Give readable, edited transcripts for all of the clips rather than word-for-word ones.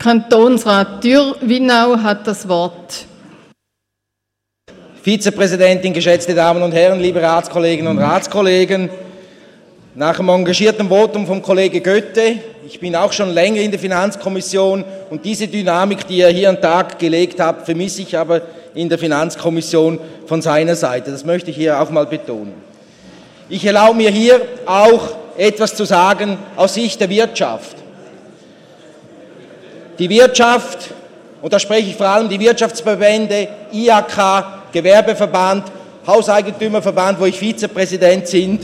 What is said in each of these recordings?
Kantonsrat Dürr-Winnau hat das Wort. Vizepräsidentin, geschätzte Damen und Herren, liebe Ratskolleginnen und Ratskollegen, nach dem engagierten Votum vom Kollegen Götte, ich bin auch schon länger in der Finanzkommission und diese Dynamik, die er hier an den Tag gelegt hat, vermisse ich aber in der Finanzkommission von seiner Seite. Das möchte ich hier auch mal betonen. Ich erlaube mir hier auch etwas zu sagen aus Sicht der Wirtschaft. Die Wirtschaft, und da spreche ich vor allem die Wirtschaftsverbände, IHK, Gewerbeverband, Hauseigentümerverband, wo ich Vizepräsident bin,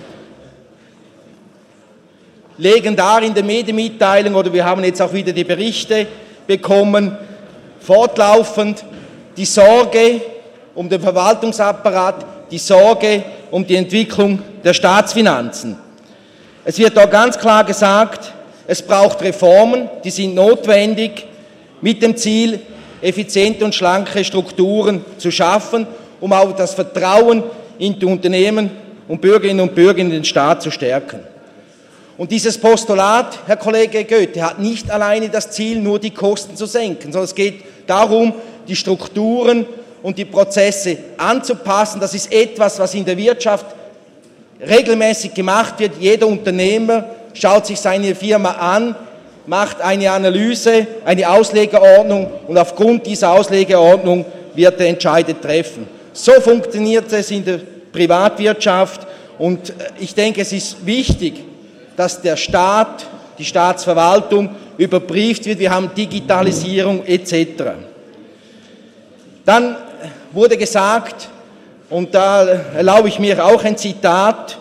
legen dar in der Medienmitteilung, oder wir haben jetzt auch wieder die Berichte bekommen, fortlaufend die Sorge um den Verwaltungsapparat, die Sorge um die Entwicklung der Staatsfinanzen. Es wird dort ganz klar gesagt, es braucht Reformen, die sind notwendig, mit dem Ziel, effiziente und schlanke Strukturen zu schaffen, um auch das Vertrauen in die Unternehmen und Bürgerinnen und Bürger in den Staat zu stärken. Und dieses Postulat, Herr Kollege Götte, hat nicht alleine das Ziel, nur die Kosten zu senken, sondern es geht darum, die Strukturen und die Prozesse anzupassen. Das ist etwas, was in der Wirtschaft regelmäßig gemacht wird. Jeder Unternehmer schaut sich seine Firma an, macht eine Analyse, eine Auslegeordnung und aufgrund dieser Auslegeordnung wird er Entscheide treffen. So funktioniert es in der Privatwirtschaft und ich denke, es ist wichtig, dass der Staat, die Staatsverwaltung überprüft wird. Wir haben Digitalisierung etc. Dann wurde gesagt, und da erlaube ich mir auch ein Zitat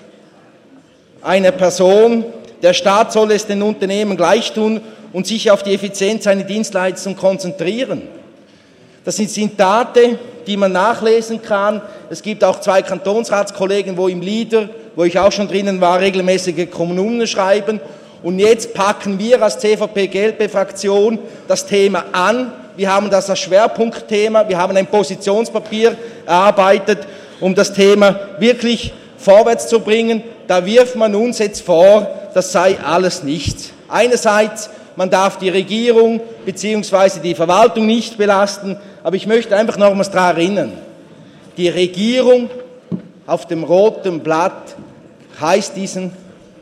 einer Person, der Staat soll es den Unternehmen gleich tun und sich auf die Effizienz seiner Dienstleistung konzentrieren. Das sind Zitate, die man nachlesen kann. Es gibt auch 2 Kantonsratskollegen, wo im Leader, wo ich auch schon drinnen war, regelmäßige Kolumnen schreiben. Und jetzt packen wir als CVP-Glp-Fraktion das Thema an. Wir haben das als Schwerpunktthema, wir haben ein Positionspapier erarbeitet, um das Thema wirklich vorwärts zu bringen. Da wirft man uns jetzt vor, das sei alles nichts. Einerseits, man darf die Regierung bzw. die Verwaltung nicht belasten, aber ich möchte einfach nochmals daran erinnern, die Regierung auf dem roten Blatt heißt diesen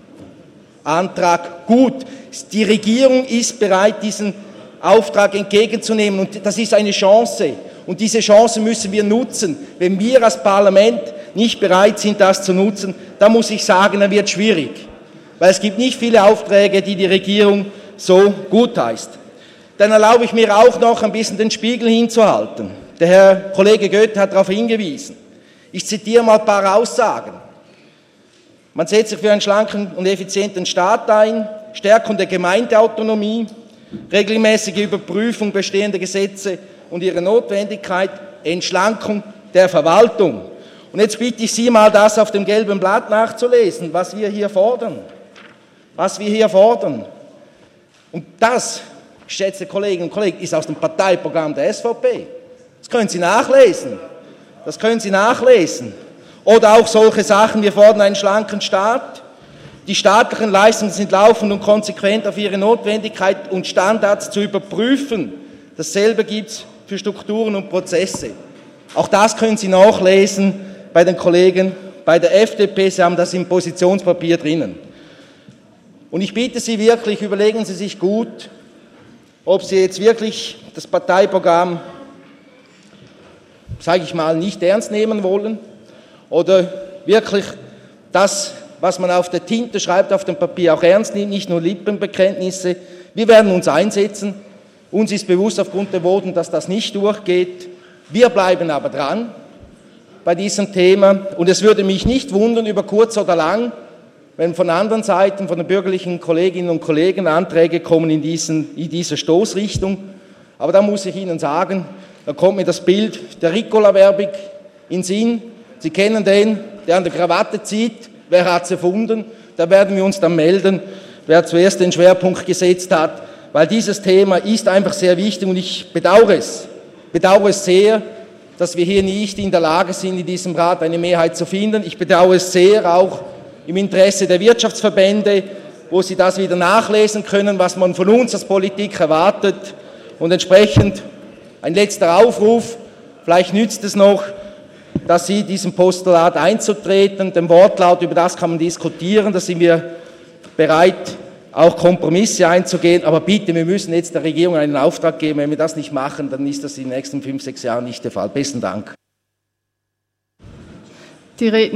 Antrag gut. Die Regierung ist bereit, diesen Auftrag entgegenzunehmen und das ist eine Chance und diese Chance müssen wir nutzen. Wenn wir als Parlament nicht bereit sind, das zu nutzen, dann muss ich sagen, dann wird es schwierig, weil es gibt nicht viele Aufträge, die die Regierung so gutheißt. Dann erlaube ich mir auch noch ein bisschen den Spiegel hinzuhalten. Der Herr Kollege Götte hat darauf hingewiesen. Ich zitiere mal ein paar Aussagen. Man setzt sich für einen schlanken und effizienten Staat ein, Stärkung der Gemeindeautonomie, regelmäßige Überprüfung bestehender Gesetze und ihre Notwendigkeit, Entschlankung der Verwaltung. Und jetzt bitte ich Sie mal, das auf dem gelben Blatt nachzulesen, was wir hier fordern. Was wir hier fordern. Und das, geschätzte Kolleginnen und Kollegen, ist aus dem Parteiprogramm der SVP. Das können Sie nachlesen. Das können Sie nachlesen. Oder auch solche Sachen, wir fordern einen schlanken Staat. Die staatlichen Leistungen sind laufend und konsequent auf ihre Notwendigkeit und Standards zu überprüfen. Dasselbe gibt es für Strukturen und Prozesse. Auch das können Sie nachlesen bei den Kollegen bei der FDP. Sie haben das im Positionspapier drinnen. Und ich bitte Sie wirklich, überlegen Sie sich gut, ob Sie jetzt wirklich das Parteiprogramm, sage ich mal, nicht ernst nehmen wollen oder wirklich das, was man auf der Tinte schreibt, auf dem Papier auch ernst nimmt, nicht nur Lippenbekenntnisse. Wir werden uns einsetzen. Uns ist bewusst aufgrund der Voten, dass das nicht durchgeht. Wir bleiben aber dran bei diesem Thema. Und es würde mich nicht wundern, über kurz oder lang, wenn von anderen Seiten, von den bürgerlichen Kolleginnen und Kollegen Anträge kommen in dieser Stoßrichtung. Aber da muss ich Ihnen sagen, da kommt mir das Bild der Ricola-Werbung in den Sinn. Sie kennen den, der an der Krawatte zieht. Wer hat es erfunden? Da werden wir uns dann melden, wer zuerst den Schwerpunkt gesetzt hat, weil dieses Thema ist einfach sehr wichtig und ich bedauere es sehr, dass wir hier nicht in der Lage sind, in diesem Rat eine Mehrheit zu finden. Ich bedauere es sehr, auch im Interesse der Wirtschaftsverbände, wo Sie das wieder nachlesen können, was man von uns als Politik erwartet. Und entsprechend ein letzter Aufruf, vielleicht nützt es noch, dass Sie diesem Postulat einzutreten. Den Wortlaut, über das kann man diskutieren, da sind wir bereit, auch Kompromisse einzugehen, aber bitte, wir müssen jetzt der Regierung einen Auftrag geben. Wenn wir das nicht machen, dann ist das in den nächsten 5, 6 Jahren nicht der Fall. Besten Dank. Die Redner